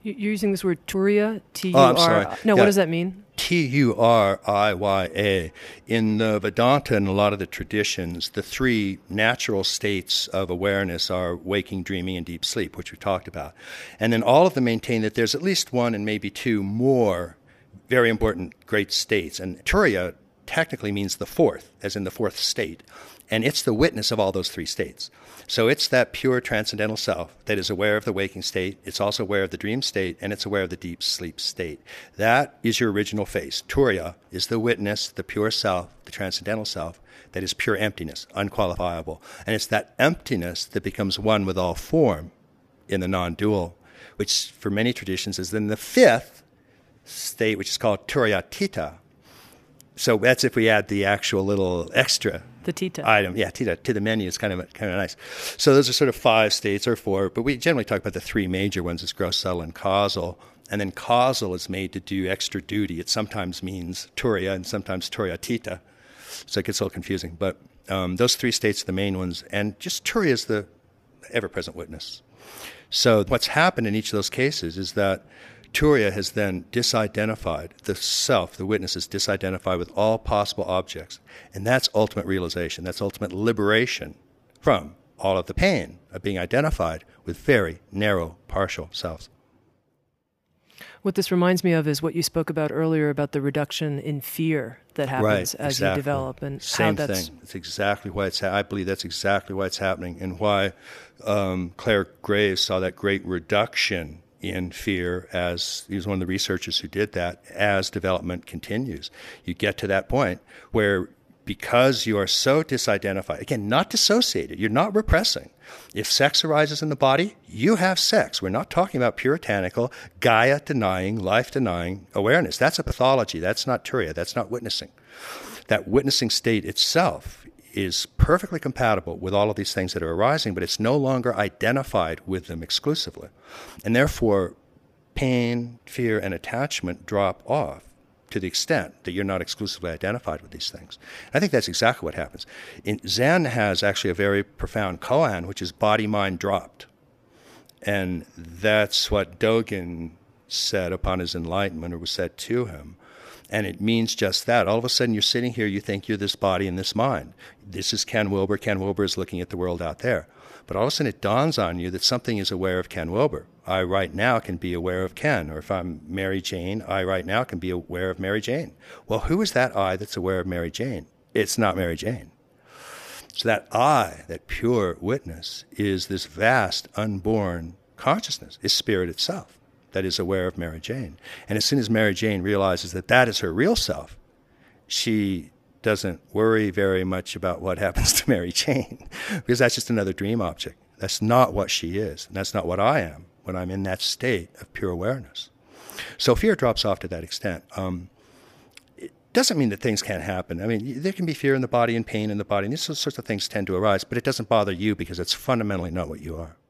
You're using this word Turiya, Oh, I'm sorry. T-U-R. No, what does that mean? Turiya. In the Vedanta and a lot of the traditions, the three natural states of awareness are waking, dreaming, and deep sleep, which we talked about. And then all of them maintain that there's at least one and maybe two more very important great states. And Turiya technically means the fourth, as in the fourth state. And it's the witness of all those three states. So it's that pure transcendental self that is aware of the waking state, it's also aware of the dream state, and it's aware of the deep sleep state. That is your original face. Turiya is the witness, the pure self, the transcendental self, that is pure emptiness, unqualifiable. And it's that emptiness that becomes one with all form in the non-dual, which for many traditions is then the fifth state, which is called Turiyatita. So that's if we add the actual little extra the Tita item. Yeah, Tita to the menu is kind of nice. So those are sort of five states or four, but we generally talk about the three major ones as gross, subtle, and causal. And then causal is made to do extra duty. It sometimes means Turiya and sometimes Turiyatita. So it gets a little confusing. But those three states are the main ones. And just Turiya is the ever-present witness. So what's happened in each of those cases is that Turiya has then disidentified the self, the witness is disidentified with all possible objects. And that's ultimate realization. That's ultimate liberation from all of the pain of being identified with very narrow, partial selves. What this reminds me of is what you spoke about earlier about the reduction in fear that happens as you develop. And Same how that's thing. It's exactly why I believe that's exactly why it's happening and why Claire Graves saw that great reduction in fear as he was one of the researchers who did that as development continues. You get to that point where because you are so disidentified, again, not dissociated, you're not repressing. If sex arises in the body, you have sex. We're not talking about puritanical, Gaia-denying, life-denying awareness. That's a pathology. That's not Turiya. That's not witnessing. That witnessing state itself is perfectly compatible with all of these things that are arising, but it's no longer identified with them exclusively. And therefore, pain, fear, and attachment drop off to the extent that you're not exclusively identified with these things. And I think that's exactly what happens. Zen has actually a very profound koan, which is body-mind dropped. And that's what Dogen said upon his enlightenment, or was said to him. And it means just that. All of a sudden, you're sitting here, you think you're this body and this mind. This is Ken Wilber. Ken Wilber is looking at the world out there. But all of a sudden, it dawns on you that something is aware of Ken Wilber. I right now can be aware of Ken. Or if I'm Mary Jane, I right now can be aware of Mary Jane. Well, who is that I that's aware of Mary Jane? It's not Mary Jane. So that I, that pure witness, is this vast, unborn consciousness, is spirit itself that is aware of Mary Jane. And as soon as Mary Jane realizes that that is her real self, she doesn't worry very much about what happens to Mary Jane, because that's just another dream object. That's not what she is, and that's not what I am when I'm in that state of pure awareness. So fear drops off to that extent. It doesn't mean that things can't happen. I mean, there can be fear in the body and pain in the body, and these sorts of things tend to arise, but it doesn't bother you because it's fundamentally not what you are.